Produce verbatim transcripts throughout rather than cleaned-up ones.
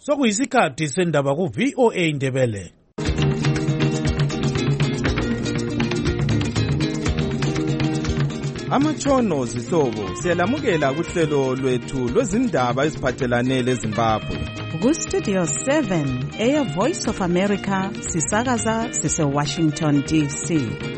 Sokuyisikhathi sendaba ku V O A Ndebele. Amatshono zihlobo siyalamukela kuhlelo lwethu lwezindaba eziphathelane leZimbabwe. Ku Studio seven, Air Voice of America, sisakaza sise Washington D C.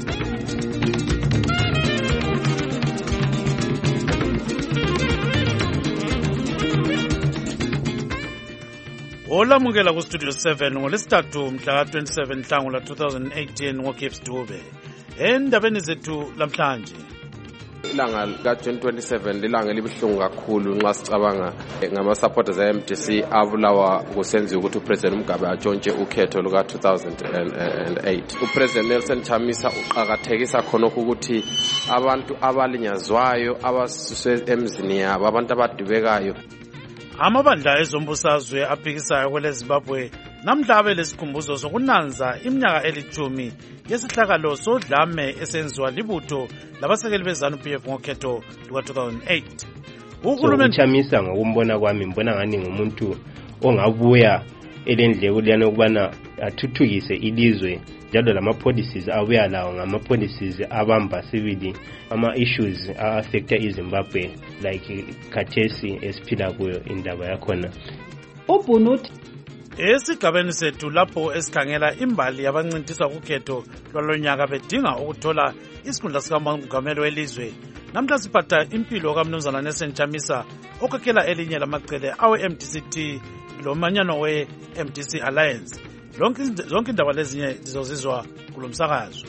Olamukela ku Studio seven ngolesithathu mhla twenty-seven Nhlangula twenty eighteen ngoGibbs Dube. Endabeni zethu lamhlanje. Ilanga ka twenty twenty-seven lilanga elibuhlungu kakhulu nxa sicabanga ngama supporters e M D C avulawa kusenziwa ukuthi uPresident Mugabe atshontshe ukhetho luka two thousand eight. uPresident Nelson Chamisa uqhakathekisa khonokho ukuthi abantu abalinyazwayo abasuswe emzini yabo, abantu abadubekayo. Amabandla ezombusazwe aphikisayo kwele Zimbabwe namhla abe lesikhumbuzo sokunanza iminyaka elithumi yesihlakalo sodlame esenziwa libutho labasekeli beZANU P F ngokhetho luka two thousand eight. Uhulumeni Chamisa ngokumbona kwami mbona ngani ngumuntu ongabuya elendleko liyana ukubana athuthukise ilizwe, njalo lama policies abuya lawo ngama policies abamba sibili ama issues affecta iZimbabwe like khathesi esiphila kuyo indaba yakhona. Ubhunuthi esigabeni sethu lapho esikhangela imbali yabancintiswa kukhetho lwalonyaka bedinga ukuthola isikhundla sikamongameli welizwe. Namhla siphatha impilo kaMnumzana Nelson Chamisa okhokhela elinye lamacele awe M D C T lomanyano we M D C Alliance. Lonke zonke indaba lezinye zizozizwa kulomsakazo.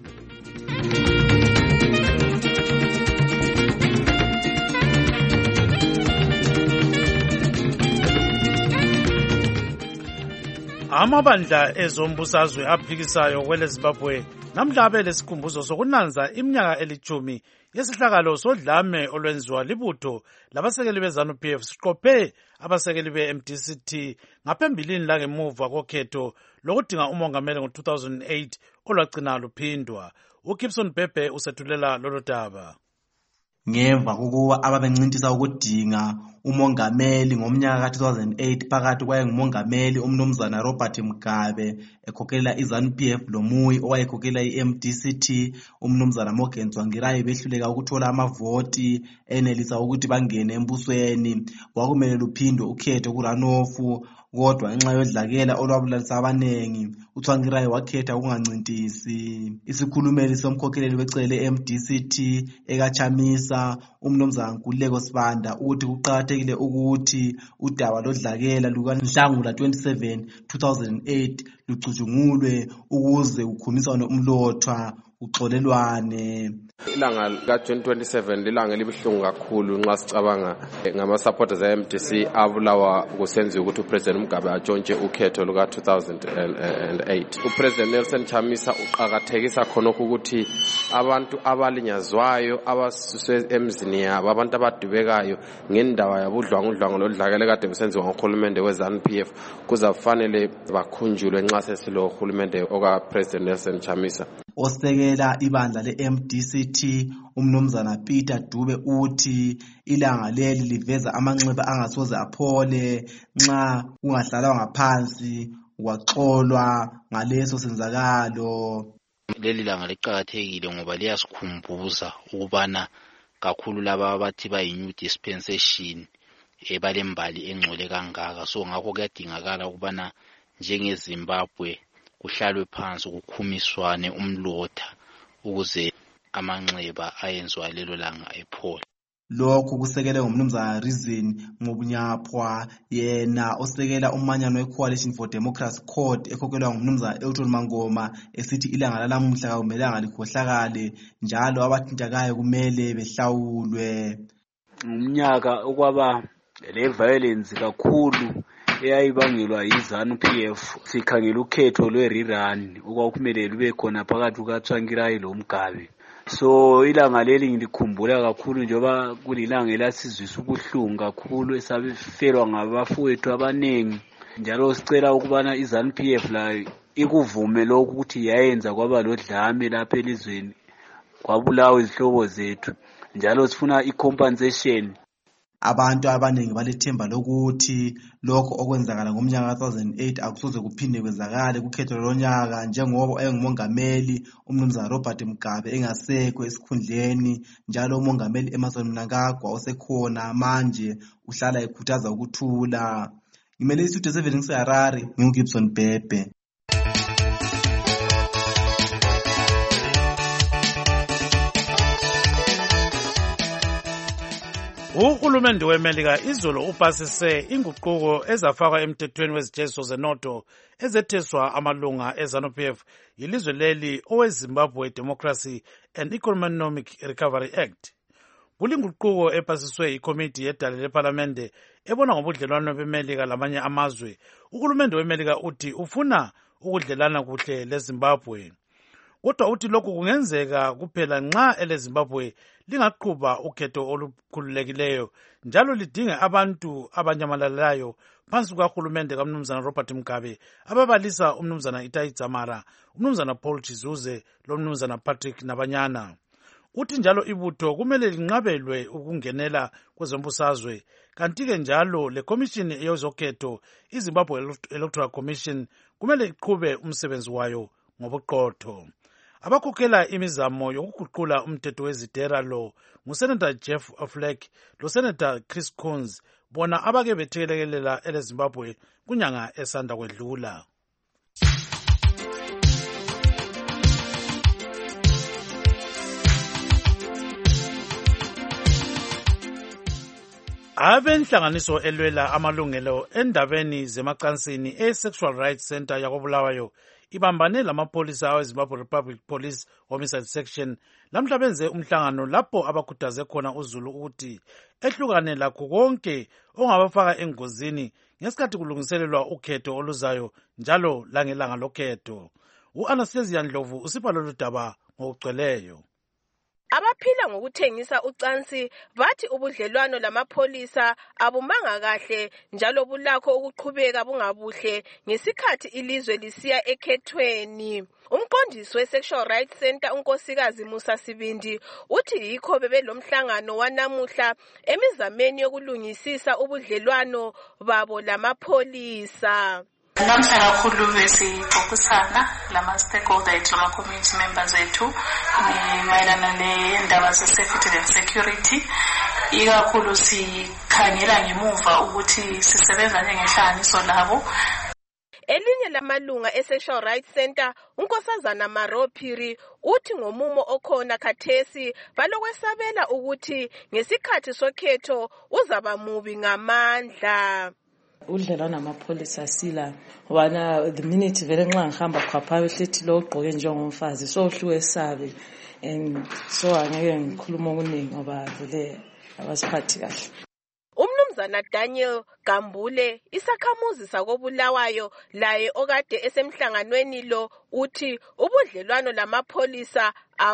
Amabandla ezombusazwe aphikisayo kwele Zimbabwe namhla abe lesikhumbuzo sokunanza iminyaka elithumi yesihlakalo sodlame olwenziwa libutho labasekeli beZANU P F siqophe abasekeli be M D C T ngaphambilini la ngemuva kokhetho lokudinga umongameli ngo two thousand eight olwagcina luphindwa. uGibson Bhebhe usethulela lolo daba. Ngemva kokuba ababencintisa ukudinga umongameli ngomnyaka ka two thousand eight phakathi kwaye ngumongameli umnumzana Robert Mugabe ekhokelela iZANU P F loMuyi owayekhokelela iM D C T umnumzana Morgan Tsvangirai behluleka ukuthola amavoti enelisa ukuthi bangene embusweni. Kwakumele luphindwe ukhetho kurunoff, kodwa ngenxa yodlakela olwabulalisa abanengi uTsvangirai wakhetha ukungancintisi. Isikhulumeli somkhokheleli wecele M D C T ekaChamisa umnumzana Nkululeko Sibanda uthi kuqakathekile ukuthi udaba lodlakela luka Nhlangula twenty-seven two thousand eight lucutshungulwe ukuze ukhumiswane umlothwa uxolelwane. Ilanga ka twenty twenty-seven lilanga elibuhlungu kakhulu nxa sicabanga ngama supporters e M D C avulawa kusenziwa ukuthi uPresident Mugabe atshontshe ukhetho luka two thousand eight. uPresident Nelson Chamisa uqhakathekisa khonokho ukuthi abantu abalinyazwayo abasuswe emzini yabo, abantu abadubekayo ngendaba yabudlwangudlwangu lodlakela kade busenziwa ngohulumende weZANU P F kuzafanele bakhunjulwe nxa sesilo uhulumende oka President Nelson Chamisa. Osekela ibandla le M D C T umnumzana Peter Dube uthi ilanga leli liveza amanxeba angasoze aphole nxa ungahlalwa ngaphansi waxolwa ngaleso senzakalo. Leli langa liqhakathekile ngoba liyasikhumbuza ukubana kakhulu laba abathi bayi-new dispensation ebalembali engcole kangaka. So ngakho kuyadingakala ukubana njengeZimbabwe kuhlalwe phansi kukhumiswane umlotha ukuze amanxeba ayenziwa lelo langa ephole. Lokhu kusekele ngomnumzana Reason Ngobunyapwa, yena osekela umanyano weCoalition for Democracy Code ekhokhelwa ngumnumzana Elton Mangoma, esithi ilanga lalamuhla akumelanga likhohlakale njalo abathintakayo kumele behlawulwe. Umnyaka okwaba le violence kakhulu eyayibangelwa yiZANU P F, sikhangela ukhetho lwe-rerun okwakumele lube khona phakathi kukaTsvangirai loMugabe. So ilanga leli ngilikhumbula kakhulu njengoba kulilanga elasizwisa ubuhlungu kakhulu esabefelwa ngabafowethu abanengi, njalo sicela ukubana iZANU P F la ikuvume lokhu ukuthi yayenza kwaba lodlame lapha elizweni kwabulawa izihlobo zethu, njalo sifuna i-compensation. Abantu abaningi balethemba lokuthi lokho okwenzakala ngomnyaka ka two thousand eight akusoze kuphinde kwenzakale kukhetho lonyaka njengoba engumongameli umnumzana Robert Mugabe engasekho esikhundleni, njalo umongameli Emmerson Mnangagwa osekhona manje uhlala ekhuthaza ukuthula. Ngimele istudio seven ngiseHarare, nginguGibson Bhebhe. Uhulumende weMelika izolo upasise inguquko ezafakwa emthethweni wezitezo zenotho ezetheswa amalunga eZANU-P F yilizwe leli oweZimbabwe Democracy and Economic Recovery Act. Kulinguquko epasiswe ikomiti yedale leParlamente ebona ngobudlelwano beMelika lamanye amazwe. Uhulumende weMelika uthi ufuna ukudlelana kuhle leZimbabwe. Kodwa uthi lokhu kungenzeka kuphela nxa eleZimbabwe lingaqhuba ukhetho olukhululekileyo njalo lidinge abantu abanyamalalayo phansi kukahulumende kaMnumzana Robert Mugabe ababalisa umnumzana Itai Dzamara, umnumzana Paul Chizuze lomnumzana Patrick Nabanyana. Uthi njalo ibutho kumele linqabelwe ukungenela kwezombusazwe, kanti-ke njalo le commission yezokhetho iZimbabwe Electoral Commission kumele iqhube umsebenzi wayo ngobuqotho. Abakhokhela imizamo yokuguqula umthetho wezidera lo nguSenator Jeff Flake loSenator Chris Coons, bona abake bethekelela eleZimbabwe kunyanga esanda kwedlula. Abenhlanganiso elwela amalungelo endabeni zemacansini e-Sexual Rights Center yakobulawayo ibambane lamapolisa aweZimbabwe Republic Police Homicide Section lamhla benze umhlangano lapho abakhuthaze khona uZulu ukuthi ehlukane lakho konke ongabafaka engozini ngesikhathi kulungiselelwa ukhetho oluzayo njalo langelanga lokhetho. U-Anastasia Ndlovu usipha lolu daba ngokugcweleyo. Abaphila ngokuthengisa ucansi bathi ubudlelwano lamapholisa abumanga kahle njalo bulakho ukuqhubeka bungabuhle ngesikhathi ilizwe lisiya ekhethweni. Umqondisi we-Sexual Rights Center unkosikazi Musa Sibindi uthi yikho bebelomhlangano wanamuhla emizameni yokulungisisa ubudlelwano babo lamapholisa. Namhla kakhulu besixoxisana lama-stakeholder ethu lama-community members ethu mayelana nendaba ze-safety and security. Ikakhulu sikhangela ngemuva ukuthi sisebenza njengenhlanganiso labo. Elinye lamalunga e-Sexual Rights Center unkosazana Maro Phiri uthi ngomumo okhona khathesi balokwesabela ukuthi ngesikhathi sokhetho uzaba mubi ngamandla. Udlelwano namapholisa sila wana the minute vele nxa ngihamba khapha ehlethi lo ugqoke njengomfazi so hluwe sabe and so angeke ngikhuluma okuningi ngoba vele abasiphathi kahle. Umnumzana Daniel Gambule isakhamuzi sakobulawayo laye okade esemhlanganweni lo uthi ubudlelwano lamapholisa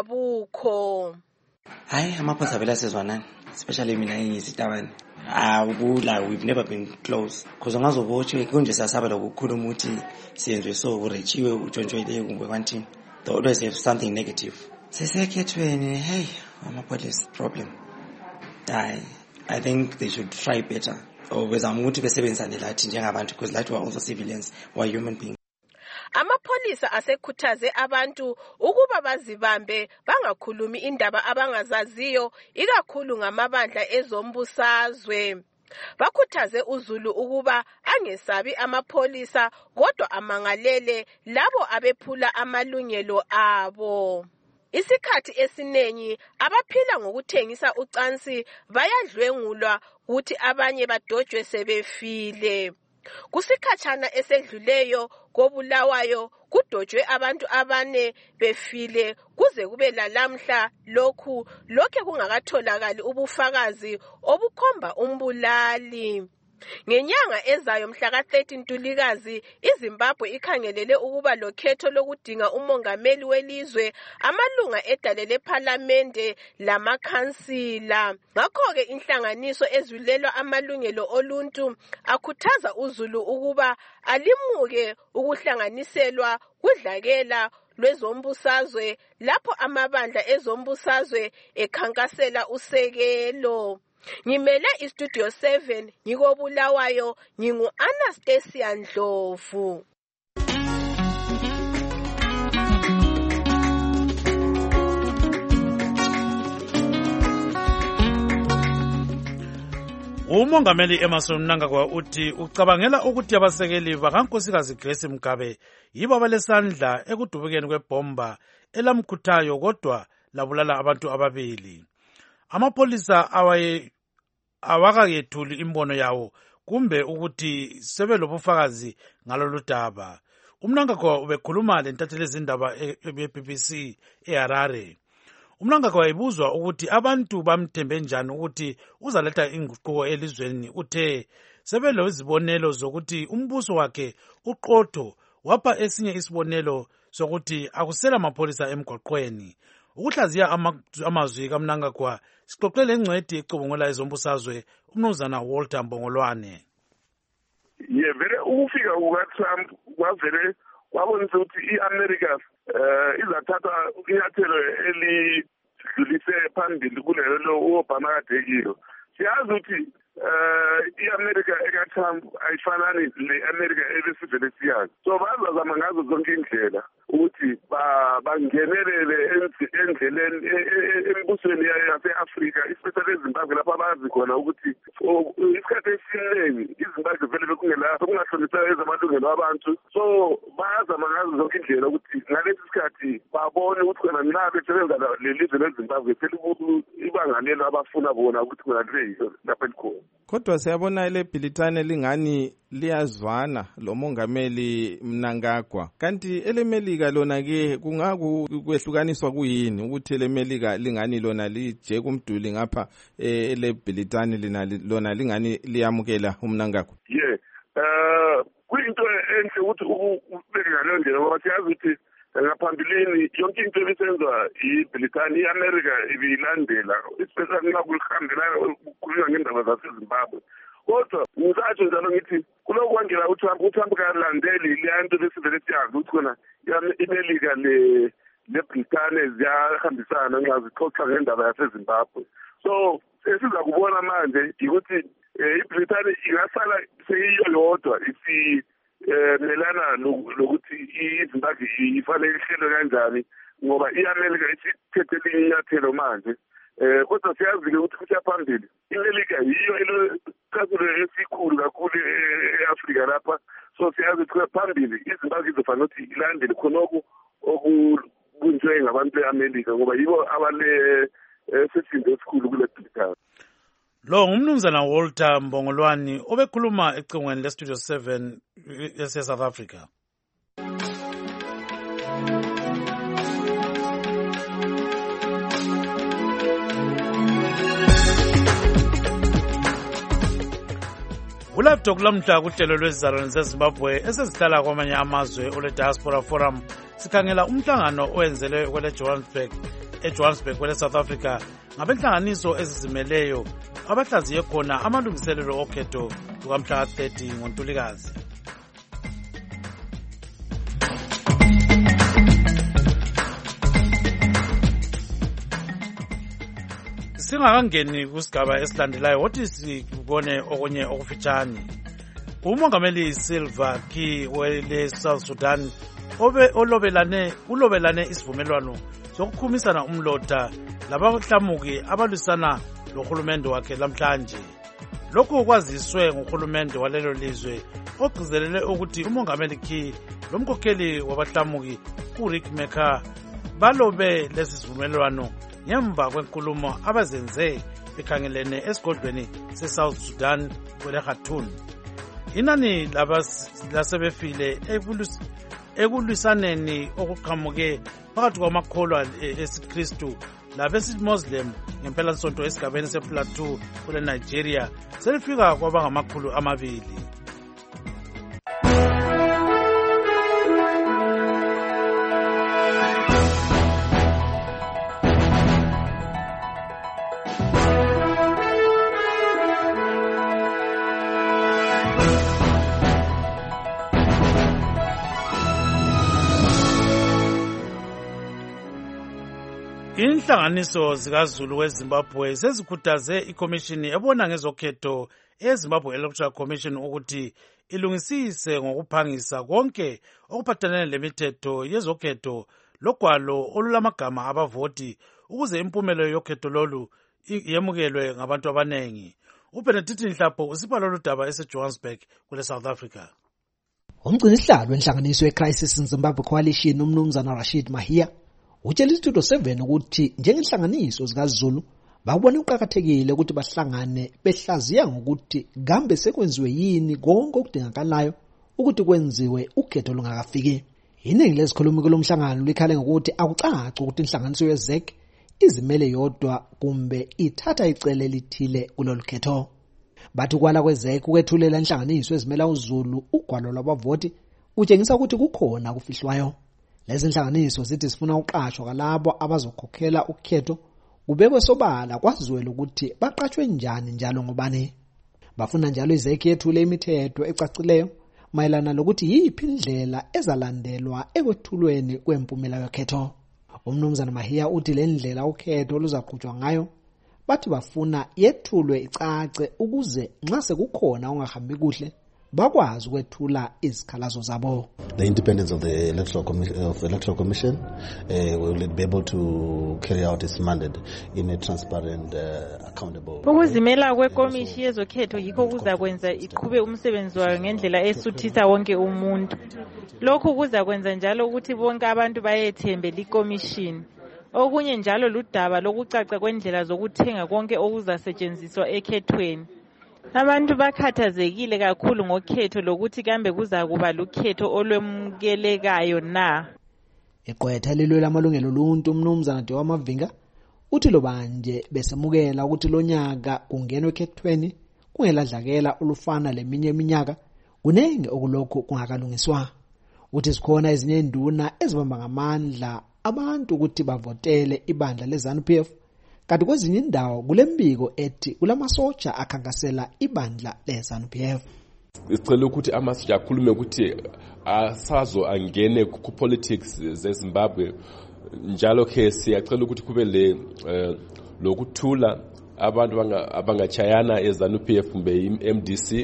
abukho. Hayi amapholisa vele asezwanani, especially mina ngiyisitabani. Ah, ukula we've never been close because ngazobotshe kunje sasaba lokukhuluma ukuthi siyenzwe so urechiwe utshontshwele kumbe kwanti they always have something negative. Sesekhethweni hey amapolice problem. I I think they should try better. Or bezama ukuthi besebenzane lathi njengabantu because lathi we are also civilians, we are human beings. Amapolisa asekhuthaze abantu ukuba bazibambe bangakhulumi indaba abangazaziyo ikakhulu ngamabandla ezombusazwe. Bakhuthaze uZulu ukuba angesabi amapolisa kodwa amangalele labo abephula amalungelo abo. Isikhathi esinengi abaphila ngokuthengisa ucansi bayadlwengulwa ukuthi abanye badojwe sebefile. Kusikhatshana esedluleyo kobulawayo kudojwe abantu abane befile kuze kube lalamhla lokhu lokhe kungakatholakali ubufakazi obukhomba umbulali. Ngenyanga ezayo mhla ka thirteen Ntulikazi iZimbabwe ikhangelele ukuba lokhetho lokudinga umongameli welizwe, amalunga edale leParlamente lamakhansila. Ngakho-ke inhlanganiso ezwilelwa amalungelo oluntu akhuthaza uZulu ukuba alimuke ukuhlanganiselwa kudlakela lwezombusazwe lapho amabandla ezombusazwe ekhankasela usekelo. Ngimele istudio seven ngikobulawayo ngingu Anastasia Ndlovu. Umongameli Emmerson Mnangagwa uthi ucabangela ukuthi abasekeli bakaNkosikazi Grace Mugabe yibo abalesandla ekudubukeni kwebomba elamkhuthayo kodwa labulala abantu ababili. Amapolisa awaye awakayethuli imbono yawo kumbe ukuthi sebelobufakazi ngalolu daba. uMnangagwa ubekhuluma lentatheli ezindaba e-B B C eHarare. uMnangagwa ibuzwa ukuthi abantu bamthembe njani ukuthi uzaletha inguquko elizweni. Uthe sebelo izibonelo zokuthi umbuso wakhe uqotho wapha esinye isibonelo sokuthi akusela amapholisa emgwaqweni. Ukuhlaziya amazwi kaMnangagwa sixoxele engcwedi ecubungula ezombusazwe umnumzana Walter Mbongolwane. Ye vele ukufika kukaTrump kwavele kwabonisa ukuthi iAmerica eh izathatha inyathelo elidlulise phambili kulelo uObama kadekilo. Siyazi ukuthi eh iAmerica ekaTrump ayifanani leAmerica ebesivele siyazi. So bazazama ngazo zonke indlela ukuthi bangenelele endleleni embusweni yase-Afrika, especially eZimbabwe lapho abazi khona ukuthi isikhathi esiningi iZimbabwe vele bekungela kungahlonipha ezamalungelo abantu. So bazama ngazo zonke indlela ukuthi ngalesi sikhathi babone ukuthi khona nabo besebenza lelizwe leZimbabwe phela ibanga lelo abafuna bona ukuthi khona libe lapha likhona. Kodwa siyabona ile bhilithane lingani liyazwana lo mongameli Mnangagwa. Kanti elemelika lona ke kungaku kwehlukaniswa kuyini ukuthi elemelika lingani lona lije kumduli ngapha ele bhilithane lona lingani liyamukela uMnangagwa? Yeah. Eh kuyinto enhle ukuthi ubeke ngaleyo ndlela ngoba siyazi ukuthi ngaphambilini yonke into ebisenzwa iBrithani iAmerica ibilandela especially nxa kuhambela ukukhuluma ngendaba zaseZimbabwe. Kodwa ngisatsho njalo ngithi kuloko kwangela uTrump uTrump kalandeli leyanto besivele siyazi ukuthi khona iMelika le leBrithani ziyahambisana nxa zixoxa ngendaba yaseZimbabwe. So sesiza kubona manje ukuthi iBrithani ingasala seyiyo yodwa isi eh melana lokuthi iZimbabwe ifanele ihlelo kanjani ngoba iAmerica isithethe inyathelo manje. Eh kodwa siyazi ukuthi kuya phambili iMelika yiyo elokhathule esikhulu kakhulu eAfrika lapha. So siyazi ukuthi phambili iZimbabwe izofanele ukuthi ilandele khonoko okunjwe ngabantu beAmerica ngoba yibo abale sesinde esikhulu kule Britain. Lo ngumnumzana Walter Mbongolwane obekhuluma ecingweni le Studio seven ese South Africa. Ulive talk lamhla kuhlelo lwezizalwane zeZimbabwe esezihlala kwamanye amazwe ole Diaspora Forum sikhangela umhlangano owenzelwe kwele Johannesburg eJohannesburg kwele South Africa ngabenhlanganiso ezizimeleyo abahlaziye khona amalungiselelo okhetho lukamhla thirty ngoNtulikazi. Singakangeni kusigaba esilandelayo wothi sibone okunye okufitshane. Umongameli Silva Ki wele South Sudan obe olobelane ulobelane isivumelwano sokukhumisana umlota labahlamuki abalwisana lohulumende wakhe lamhlanje. Lokhu kwaziswe nguhulumende walelo lizwe ogcizelele ukuthi umongameli Ki lomkhokheli wabahlamuki uRiek Machar balobe lesi sivumelwano ngemva kwenkulumo abazenze bekhangelene esigodlweni seSouth Sudan kwele Khartoum. Inani labasebefile ekulwisaneni okuqhamuke phakathi kwamakholwa esiKristu labesimoslim ngempela nsonto esigabeni sePlateau kule Nigeria selifika kwabangamakhulu amabili. Inhlanganiso zikaZulu weZimbabwe sezikhuthaze ikomishini ebona ngezokhetho eZimbabwe Electoral Commission ukuthi ilungisise ngokuphangisa konke okuphathelene lemithetho yezokhetho logwalo olulamagama abavoti ukuze impumelo yokhetho lolu yemukelwe ngabantu abanengi. uBenedict Nhlapho usipha lolu daba eseJohannesburg kule South Africa. Umgcinisihlalo wenhlanganiso yeCrisis in Zimbabwe Coalition umnumzana Rashid Mahia utshela iStudio seven ukuthi njengenhlanganiso zikaZulu babona ukuqhakathekile ukuthi bahlangane behlaziya ngokuthi gambe sekwenziwe yini konke okudingakalayo ukuthi kwenziwe ukhetho lungakafiki. Iningi lezikhulumi kulomhlangano likhale ngokuthi akucaci ukuthi inhlanganiso yeZ E C izimele yodwa kumbe ithatha icele lithile kulolu khetho. Bathi kwala kweZ E C ukwethulela inhlanganiso ezimela uZulu ugwalo lwabavoti utshengisa ukuthi kukhona kufihlwayo. Lezi inhlanganiso zithi sifuna uqashwa kalabo abazokhokhela ukhetho kubekwe sobala kwaziwela ukuthi baqashwe njani njalo ngobani. Bafuna njalo iZ E C yethule imithetho ecacileyo mayelana lokuthi yiphi indlela ezalandelwa ekwethulweni kwempumela yokhetho. Umnumzana Mahia uthi le ndlela ukhetho luzaqhutshwa ngayo bathi bafuna yethulwe icace ukuze nxa sekukhona ongahambi kuhle bakwazi ukwethula izikhalazo zabo. The independence of the electoral commission of the electoral commission uh, will be able to carry out its mandate in a transparent, uh, accountable. Ukuzimela kwekomishini yezokhetho yikho kuzakwenza iqhube umsebenzi wayo ngendlela esuthisa wonke umuntu. Lokhu kuzakwenza njalo ukuthi bonke abantu bayethembe likomishini. Okunye njalo ludaba lokucaca kwendlela zokuthenga konke okuzasetshenziswa ekhethweni. Abantu bakhathazekile kakhulu ngokhetho lokuthi kambe kuzakuba lukhetho olwemukelekayo na. Iqwetha lilwela amalungelo oluntu umnumzana Dewa Mavinga uthi lo banje besemukela ukuthi lonyaka kungenwe ekhethweni kungeladlakela olufana leminye iminyaka kunenge okulokho kungakalungiswa. Uthi sikhona ezinye induna ezibamba ngamandla abantu ukuthi bavotele ibandla leZANU P F kanti kwezinye indawo kulembiko ethi kulamasotsha akhankasela ibandla leZANU P F. Sicela ukuthi amasotsha akhulume ukuthi asazo angene ku politics zeZimbabwe njalo ke siyacela ukuthi kube le lokuthula abantu abangachayana eZANU P F kumbe M D C.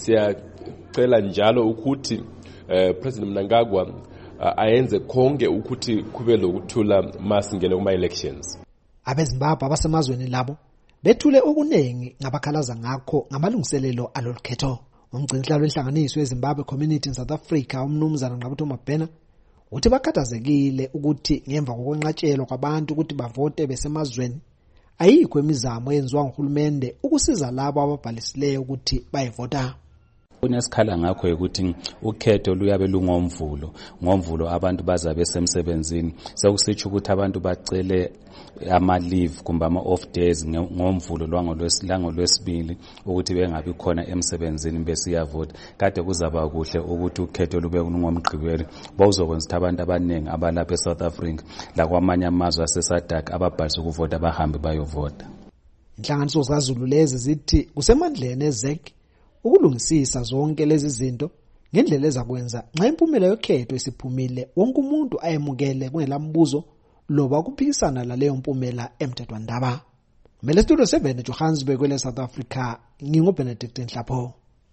Siyacela njalo ukuthi President Mnangagwa ayenze konke ukuthi kube lokuthula masingene kuma elections. AbeZimbabwe abasemazweni labo bethule okunengi ngabakhalaza ngakho ngamalungiselelo alolukhetho. Umgcinisihlalo wenhlanganiso yeZimbabwe Community in South Africa umnumzana Ngqabutho Mabhena uthi bakhathazekile ukuthi ngemva kokwenqatshelwa kwabantu ukuthi bavote besemazweni ayikho imizamo yenziwa nguhulumende ukusiza labo ababhalisileyo ukuthi bayevota. Kunesikhala ngakho ukuthi ukhetho luyabe lungomvulo ngomvulo abantu bazabe semsebenzini sekusitsho ukuthi abantu bacele ama leave kumbe ama off days ngomvulo lwangolwesilango lwesibili ukuthi bengabi khona emsebenzini besiyavota. Kade kuzaba kuhle ukuthi ukhetho lube ngomgqibelo bawuzokwenza ukuthi abantu abaningi abalapha eSouth Africa la kwamanye amazwe aseSADC ababhalisa ukuvota bahambe bayovota. Inhlanganiso zikaZulu lezi zithi kusemandleni eZ E C ukulungisisa zonke lezi zinto ngendlela ezakwenza nxa impumela yokhetho isiphumile wonke umuntu ayemukele kungelambuzo loba kuphikisana laleyo mpumela emthethwandaba. Mele Studio seven eJohannesburg kwele South Africa nginguBenedict Nhlapho.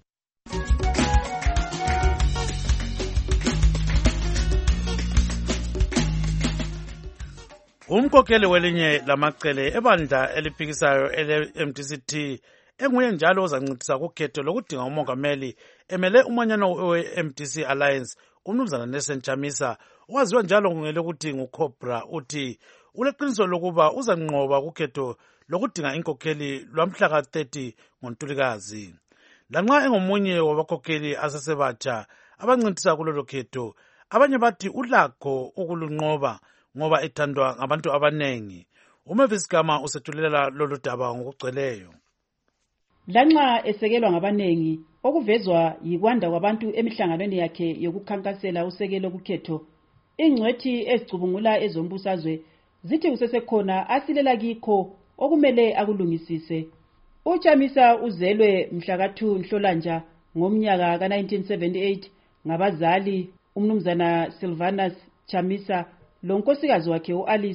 Umkhokheli welinye lamacele ebandla eliphikisayo ele-M D C T enguye njalo ozancedisa kukhetho lokudinga umongameli emele umanyano we-M D C Alliance umnumzana Nelson Chamisa owaziwa njalo ngele ukuthi nguCobra uthi uleqiniso lokuba uzanqoba kukhetho lokudinga inkokheli lwamhla ka thirty ngoNtulikazi. Lanxa engomunye wabakhokheli asesebatsha abancedisa kulolu khetho abanye bathi ulakho ukulunqoba ngoba ethandwa ngabantu abanengi. uMavis Gama usethulela lolu daba ngokugcweleyo. Lanxa esekelwa ngabanengi okuvezwa yikwanda kwabantu emihlanganweni yakhe yokukhankasela usekelo kukhetho, ingcwethi ezicubungula ezombusazwe zithi kusesekhona asilela kikho okumele akulungisise. uChamisa uzelwe mhla ka two Nhlolanja ngomnyaka ka nineteen seventy-eight ngabazali umnumzana Sylvanus Chamisa lonkosikazi wakhe uAlice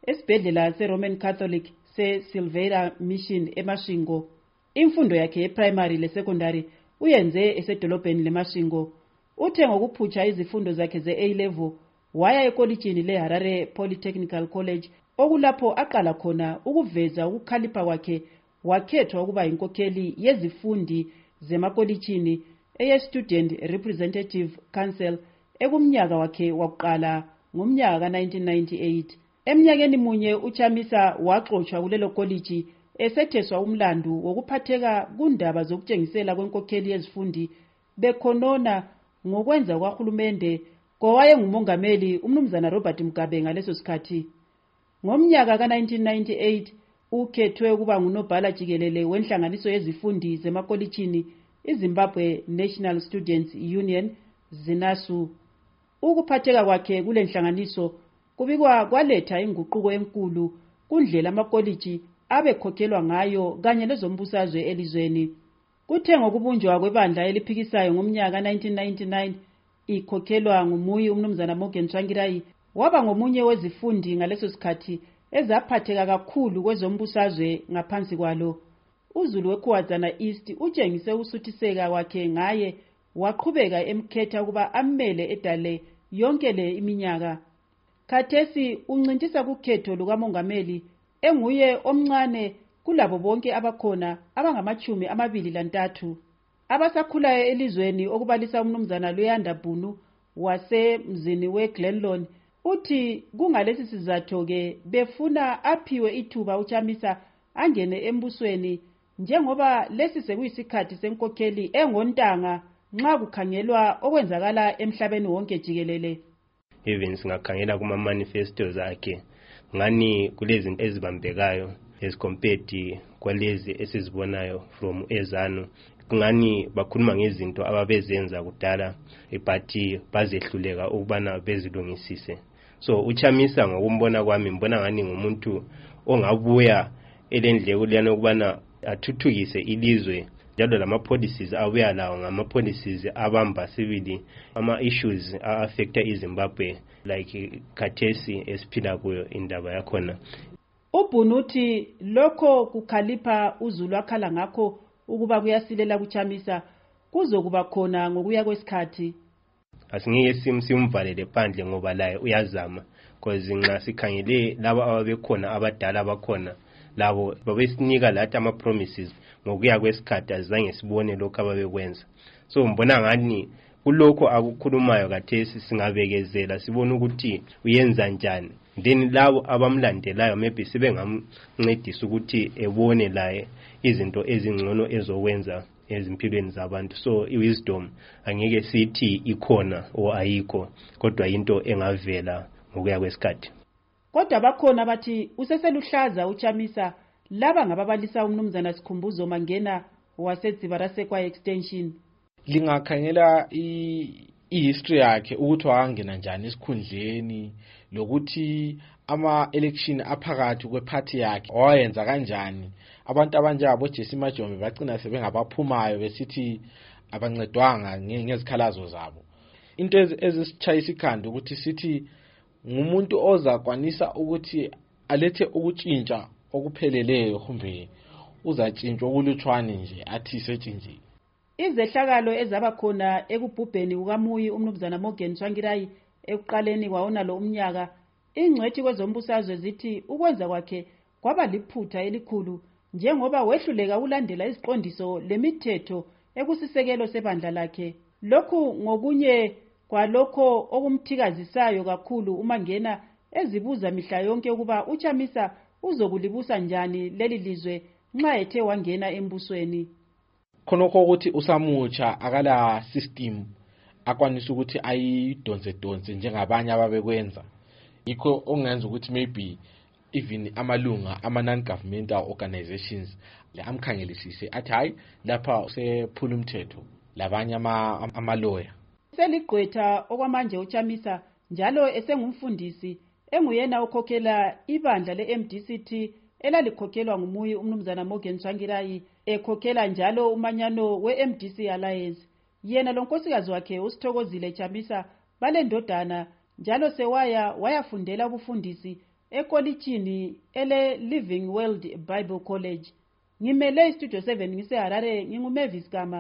esibhedlela se-Roman Catholic se-Silveira Mission eMashingo. Imfundo yakhe ye-primary le-secondary uyenze esedolobheni leMashingo. Uthe ngokuphutsha izifundo zakhe ze-A level waya ekolitshini le-Harare Polytechnical College okulapho aqala khona ukuveza ukukhalipha kwakhe, wakhethwa ukuba inkokheli yezifundi zemakolitshini eye-Student Representative Council ekumnyaka wakhe wakuqala ngomnyaka ka nineteen ninety-eight. Eminyakeni munye uChamisa waxoshwa kulelo koliji esetheswa umlandu wokuphatheka kundaba zokutshengisela kwenkokheli yezifundi bekhonona ngokwenza kwahulumende kowaye ngumongameli umnumzana Robert Mugabe ngaleso sikhathi. Ngomnyaka ka nineteen ninety-eight ukhethwe ukuba ngunobhala jikelele wenhlanganiso yezifundi zemakolitshini iZimbabwe National Students Union ZINASU. Ukuphatheka kwakhe kule nhlanganiso kubikwa kwaletha inguquko enkulu kundlela amakoliji abekhokhelwa ngayo kanye lezombusazwe elizweni. Kuthe ngokubunjwa kwebandla eliphikisayo ngomnyaka nineteen ninety-nine ikhokhelwa ngumuyi umnumzana Morgan Tsvangirai, waba ngomunye wezifundi ngaleso sikhathi ezaphatheka kakhulu kwezombusazwe ngaphansi kwalo. uZulu weKhuwazana East utshengise usuthiseka wakhe ngaye, waqhubeka emkhetha ukuba ammele edale yonke le iminyaka. Khathesi uncintisa kukhetho lukamongameli enguye omncane kulabo bonke abakhona abangamachumi amabili lantathu abasakhulayo elizweni okubalisa umnumzana Luyanda Bunu wasemzini weGlenlon. Uthi kungalesi sizatho ke befuna aphiwe ithuba uChamisa angene embusweni njengoba lesi sekuyisikhathi senkokheli engontanga nxa kukhangelwa okwenzakala emhlabeni wonke jikelele. Even singakhangela kuma manifestos akhe ngani kulezinto ezibambekayo as compared kwalezi esizibonayo from ezanu, ngani bakhuluma ngezinto ababezenza kudala but bazehluleka ukubana bezilungisise. So uChamisa ngokumbona kwami mbona ngani ngumuntu ongabuya elendleko liyana ukubana athuthukise ilizwe, njalo lama policies abuya lawo ngama policies abamba sibili ama issues affecta iZimbabwe like khathesi esiphila kuyo indaba yakhona. Ubunuthi lokho kukhalipha uZulu akhala ngakho ukuba kuyasilela kuChamisa kuzokuba khona ngokuya kwesikhathi. Asingeke simsimvalele phandle ngoba laye uyazama, because nxa sikhangele laba ababekhona abadala bakhona labo babesinika lathi ama promises ngokuya kwesikhathi azange sibone lokho ababekwenza. So mbona ngani kulokho akukhulumayo kathesi singabekezela sibone ukuthi uyenza njani, then labo abamlandelayo maybe sibe ngamncedisa ukuthi ebone laye izinto ezingcono ezokwenza ezimpilweni zabantu. So iwisdom angeke sithi ikhona o ayikho, kodwa into engavela ngokuya kwesikhathi. Kodwa bakhona bathi useseluhlaza uChamisa laba ngababalisa umnumzana Sikhumbuzo Mangena waseZibarasekwa extension. Lingakhangela i-history yakhe ukuthi wangena njani esikhundleni, lokuthi ama election aphakathi kweparty yakhe wayenza kanjani. Abantu abanjabo Jesse Majombe bagcina sebengabaphumayo besithi abancedwanga ngezikhalazo zabo. Into ezisitshayisa ikhanda ukuthi sithi ngumuntu ozakwanisa ukuthi alethe ukutshintsha okupheleleyo, kumbe uzatshintshwa kulutshwane nje athi setshintshile. Izehlakalo ezaba khona ekubhubheni kukamuyi umnumzana Morgan Tsvangirai ekuqaleni kwawona lo umnyaka, ingcwethi kwezombusazwe zithi ukwenza kwakhe kwaba liphutha elikhulu njengoba wehluleka ulandela iziqondiso lemithetho ekusisekelo sebandla lakhe. Lokhu ngokunye kwalokho okumthikazisayo kakhulu uMangena ezibuza mihla yonke ukuba uChamisa uzokulibusa njani leli lizwe nxa ethe wangena embusweni. Khonokho ukuthi usamutsha akala system akwanisa ukuthi ayidonse donse njengabanye ababekwenza. Yikho ongenza ukuthi maybe even amalunga ama non-governmental organizations le amkhangelisise athi hayi lapha sephula umthetho labanye ama amaloya. Seligqwetha okwamanje uChamisa njalo esengumfundisi enguyena okhokhela ibandla le-M D C T elalikhokhelwa ngumuyi umnumzana Morgan Tsvangirai, ekhokhela njalo umanyano we-M D C Alliance. Yena lonkosikazi wakhe uSithokozile Chamisa balendodana njalo sewaya wayafundela ubufundisi ekolitshini ele Living World Bible College. Ngimele istudio seven ngiseHarare, nginguMavis Kama.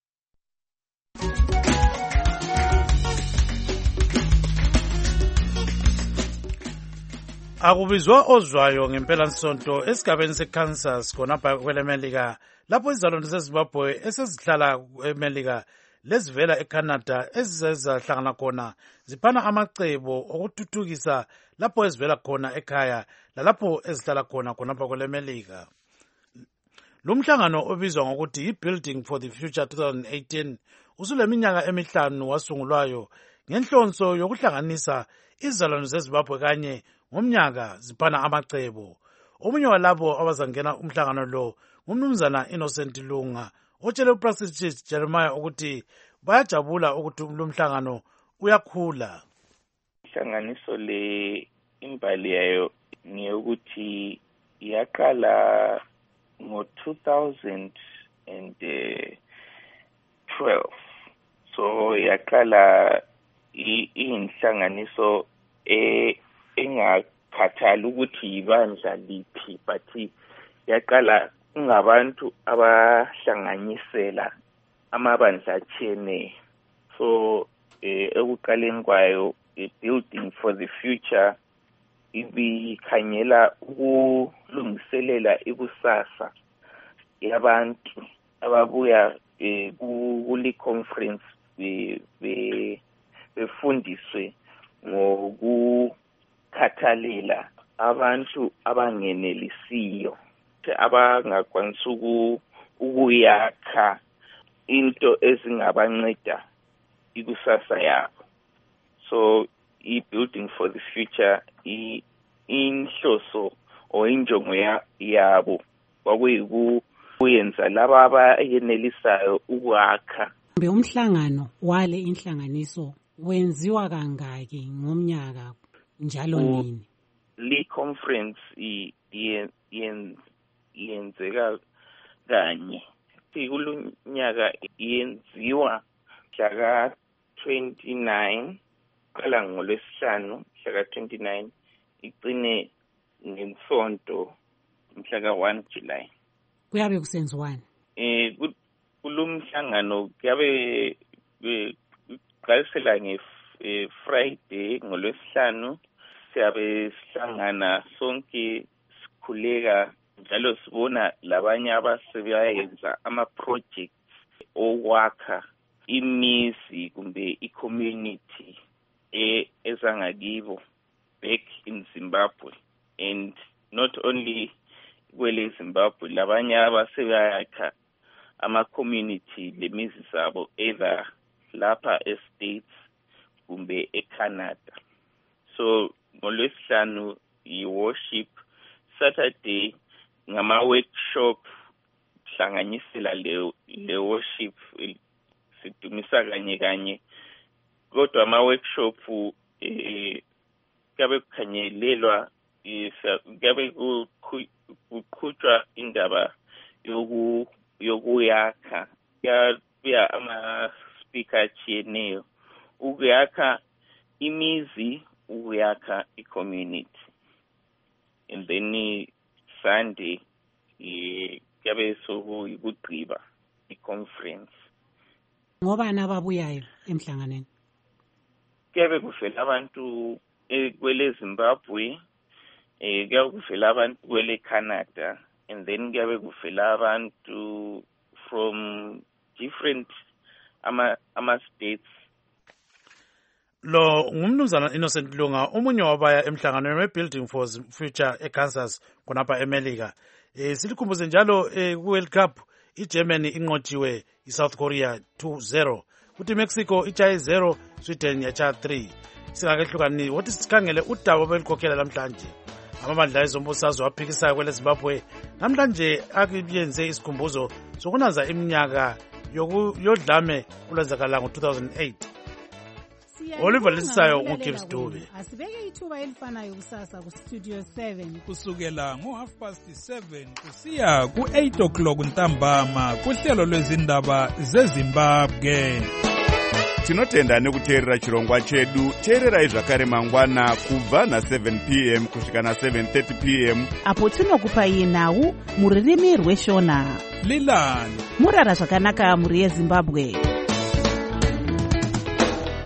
Akubizwa ozwayo ngempela nsonto esigabeni seKansas khonapha kwelemelika lapho izalwane zeZimbabwe esezihlala eMelika lezivela eCanada ezizahlangana khona ziphana amacebo okuthuthukisa lapho ezivela khona ekhaya lalapho ezihlala khona khonapha kwelemelika. Lumhlangano obizwa ngokuthi yi-Building for the Future twenty eighteen usuleminyaka emihlanu wasungulwayo ngenhlonso yokuhlanganisa izalwane zeZimbabwe kanye ngomnyaka ziphana amacebo. Omunye walabo abazangena umhlangano lo ngumnumzana Innocent Lunga otshele uProfessor Jeremiah ukuthi bayajabula ukuthi lumhlangano uyakhula. Ihlanganiso le imbali yayo ngiyokuthi yaqala ngo two thousand twelve, so yaqala inhlanganiso e engakhathali ukuthi yibandla liphi, but yaqala ngabantu abahlanganyisela amabandla atshiyeneyo. So ekuqaleni kwayo Building for the Future ibikhanyela ukulungiselela ikusasa yabantu ababuya kuli conference befundiswe ngokukhathalela abantu abangenelisiyo abangakwanisa ukuyakha into ezingabanceda ikusasa yabo. So i-Building for the Future inhloso or injongo yabo kwakuyikuyenza laba abayenelisayo ukwakha. Umhlangano wale inhlanganiso wenziwa kangaki ngomnyaka njalo nini? Li conference yenzeka kanye kulonyaka yenziwa mhla twenty-nine qala ngolwesihlanu mhla twenty-nine igcine ngesonto mhla one July. Kuyabe kusenziwani? Eh kulumhlangano kuyabe qalisela nge Friday ngolwesihlanu siyabe sihlangana sonke sikhuleka njalo sibona labanye abasebenza ama projects okwakha imizi kumbe i-community e ezangakibo back in Zimbabwe, and not only kwele Zimbabwe labanye abasebenza ama community lemizi zabo either lapha estates kumbe eCanada. So ngolwesihlanu i-worship, Saturday ngama workshop hlanganyisela le le worship sidumisa kanye kanye, kodwa ama workshop eh kabe kukhanyelelwa kabe kuqhutshwa indaba yoku yokuyakha ya ama speaker achiyeneyo ukuyakha imizi, ukuyakha i-community. And then Sunday kabe so ikugqiba i-conference. Ngobani ababuyayo emhlanganweni? Kabe kuvela abantu kwele Zimbabwe, eh kabe kuvela abantu kwele Canada, and then kabe kuvela abantu from different ama ama states. Lo ngumnumzana Innocent Lunga omunye wabaya emhlanganweni we-Building for the Future eKansas khonapha eMelika. Eh silikhumbuze njalo ku-World Cup iGermany inqotshiwe iSouth Korea two zero, kuthi Mexico ichaye zero, Sweden yacha three. Singakehlukani wothi sikhangele udaba belikhokhela namhlanje. Amabandla ezombusazwe aphikisayo kwele Zimbabwe namhlanje akuyenze isikhumbuzo sokunanza iminyaka yodlame olwenzakala ngo two thousand eight. Oliver Lisayo uGibbs Dube. Asibeke ithuba elifanayo kusasa ku Studio seven kusukela ngo half past seven kusiya ku eight o'clock ntambama kuhlelo lwezindaba zeZimbabwe. tinotenda nekuteerera chirongwa chedu. Teererai zvakare mangwana kubva na seven p m kusvika na seven thirty p m apo tinokupai nhau mururimi rweshona. Lilani murara zvakanaka muri yeZimbabwe.